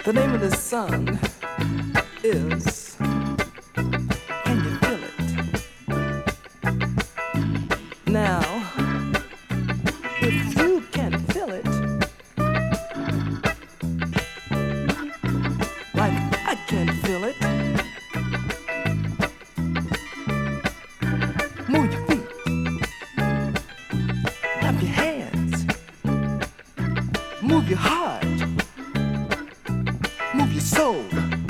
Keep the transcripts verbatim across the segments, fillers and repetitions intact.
The name of this song is Can You Feel It? Now, if you can feel it, like I can feel it, move your feet, clap your hands, move your heart, move your soul.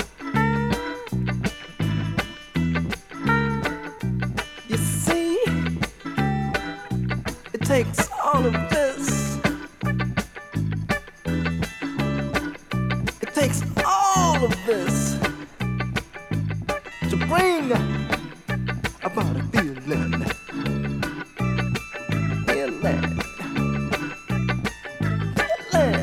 You see, it takes all of this. It takes all of this to bring about a feeling. Feeling. Feeling.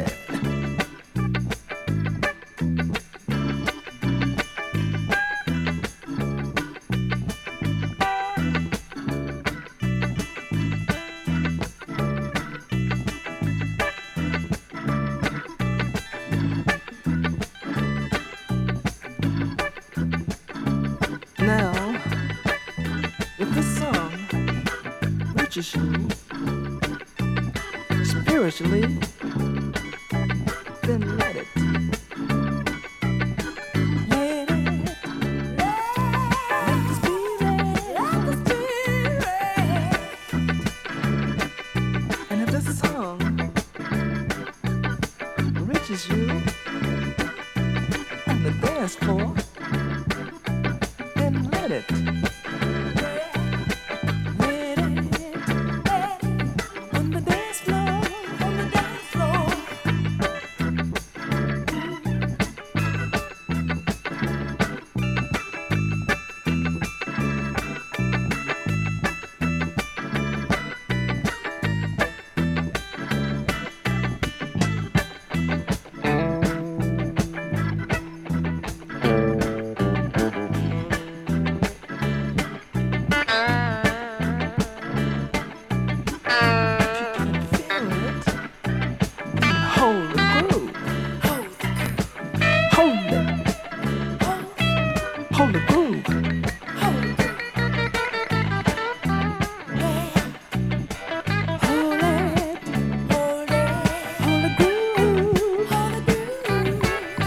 Now, if this song reaches you spiritually, then let it. Let it. Let the spirit. Let the spirit. And if this song reaches you on the dance floor, then let it. Let it. On the dance floor, on the dance floor. Hold the groove. Hold it. Hold the groove. Hold it. Hold it. Hold the groove. Hold the groove.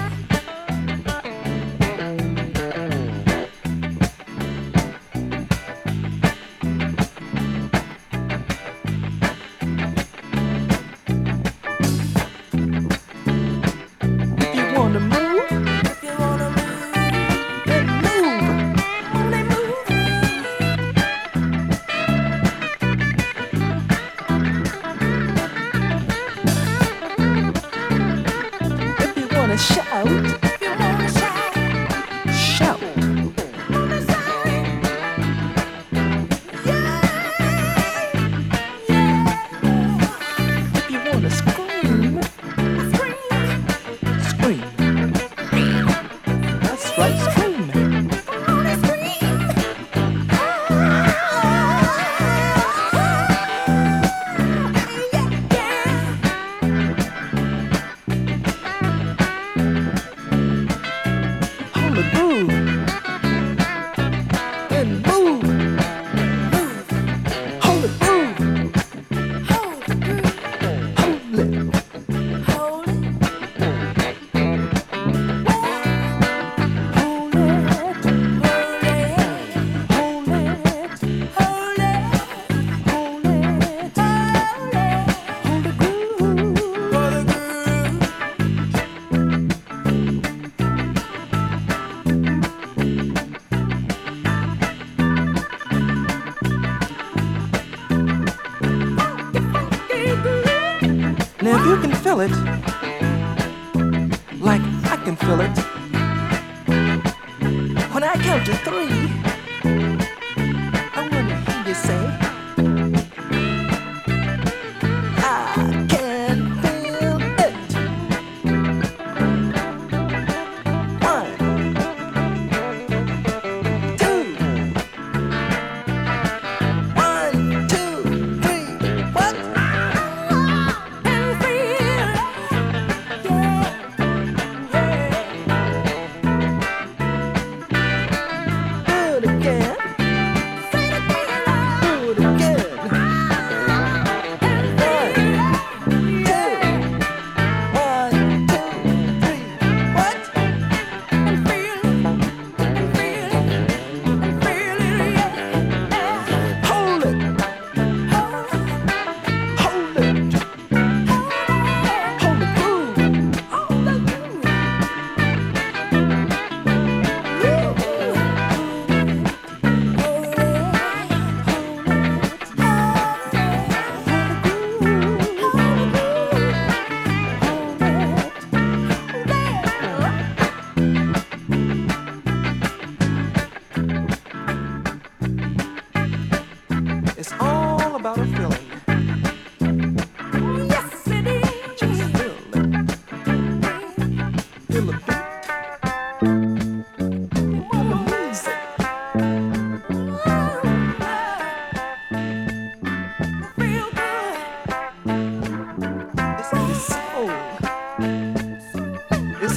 If you wanna move, if you wanna move, then move. Only move. If you wanna shout, if you wanna shout, shout. Wanna shout. Yeah, yeah. If you wanna scream, scream, scream. That's right, scream. Wanna scream. Hold the groove and move. Move. Hold the groove. Hold the groove. Hold it. Hold it. Hold it. Hold it. Hold it. Hold it. Hold it. Hold the groove. Hold the groove. Now if you can feel it, like I can feel it, when I count to three, I wanna hear you say, I can feel it. One, two, one, two, three, what? And feel, yeah, yeah.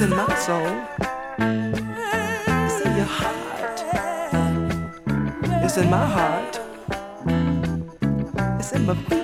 in my soul. It's in your heart. It's in my heart. It's in my feet.